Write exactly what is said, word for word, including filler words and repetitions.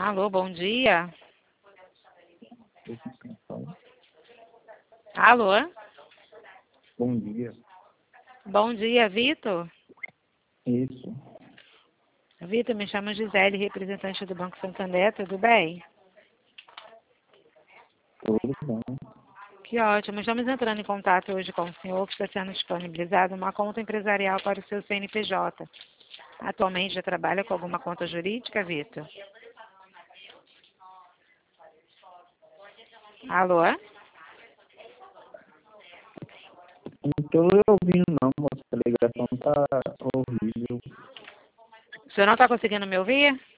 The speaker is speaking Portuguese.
Alô, bom dia. Alô? Bom dia. Bom dia, Vitor. Isso. Vitor, me chamo Gisele, representante do Banco Santander, tudo bem? Tudo bom. Que ótimo. Estamos entrando em contato hoje com o senhor que está sendo disponibilizada uma conta empresarial para o seu C N P J. Atualmente já trabalha com alguma conta jurídica, Vitor? Alô? Não estou ouvindo não, moça. A ligação tá horrível. O senhor não está conseguindo me ouvir?